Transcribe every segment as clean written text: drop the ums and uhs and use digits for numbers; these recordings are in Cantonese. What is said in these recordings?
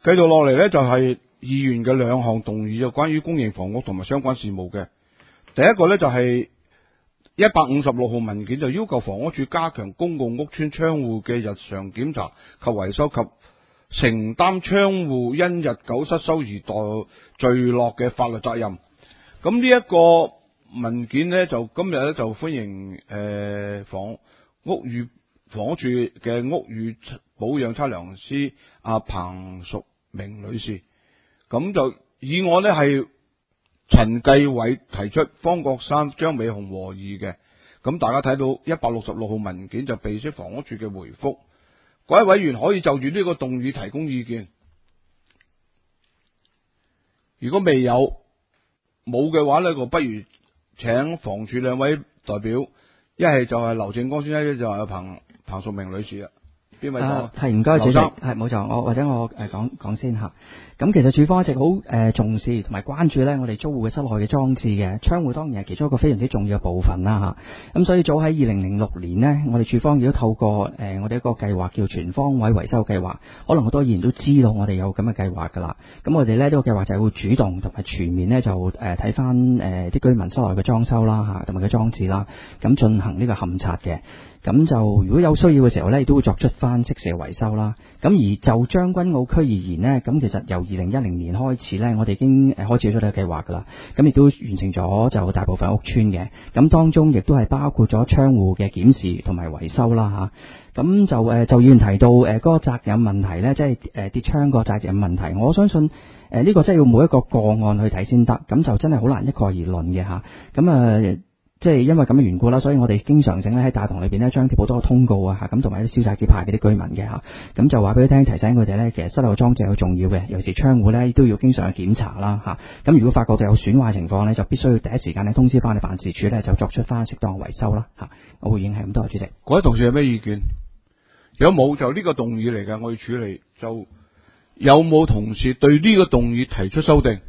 繼續落嚟呢，就係議員嘅兩項動議，就關於公營房屋同埋相關事務嘅。第一個呢，就係156號文件，就要求房屋署加強公共屋邨窗戶嘅日常檢查及維修及承擔窗戶因日久失修而墜落嘅法律責任。咁呢一個文件呢，就今日呢，就歡迎房屋署嘅屋宇保養測量師阿彭淑明女士。咁就議案呢係陳繼偉提出，方國珊、張美雄和議嘅。咁大家睇到166號文件就備悉房屋署嘅回覆，各位委員可以就住呢個動議提供意見。如果未有冇嘅話呢，就不如請房署兩位代表，一係就係劉正光先生，一就係彭淑明女士啦。邊位講？ 係唔該，主席，係冇錯，我講先吓。咁其實署方一直好重視同埋關注咧，我哋租戶嘅室內嘅裝置嘅窗戶，當然係其中一個非常之重要嘅部分啦吓。咁所以早喺2006年呢，我哋署方亦都透過我哋一個計劃叫全方位維修計劃，可能好多議員都知道我哋有咁嘅計劃噶啦。咁我哋咧呢個計劃就係會主動同埋全面咧就睇翻啲居民室內嘅裝修啦吓，同埋嘅裝置啦，咁進行呢個勘察嘅。咁就如果有需要嘅時候咧，亦都會作出翻適時嘅維修啦。咁而就將軍澳區而言呢，咁其實由2010年開始咧，我哋已經開始咗呢個計劃噶啦。咁亦都完成咗就大部分屋邨嘅。咁當中亦都係包括咗窗戶嘅檢視同埋維修啦吓。咁就議員提到嗰個責任問題咧，即係跌窗個責任問題，我相信呢個真係要每一個個案去睇先得。咁就真係好難一概而論嘅吓。咁即係因為咁嘅緣故啦，所以我哋經常性咧喺大堂裏邊咧張貼好多通告啊，咁同埋啲消殺紙牌俾啲居民嘅吓，咁就話俾佢聽，提醒佢哋咧，其實室內嘅裝置係好重要嘅，尤其是窗戶咧都要經常去檢查啦吓。咁如果發覺到有損壞情況咧，就必須要第一時間咧通知翻你辦事處咧，就作出翻適當嘅維修啦吓。我回應係咁多，主席。 各位同事有咩意見？如果冇就呢個動議嚟嘅，我要處理。就有冇同事對呢個動議提出修訂？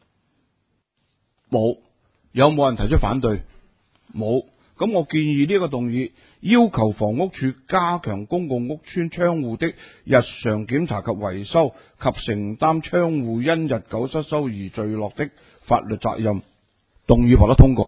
冇。有冇人提出反對？冇。咁我建議呢個動議要求房屋署加強公共屋邨窗戶的日常檢查及維修及承擔窗戶因日久失修而墜落的法律責任，動議獲得通過。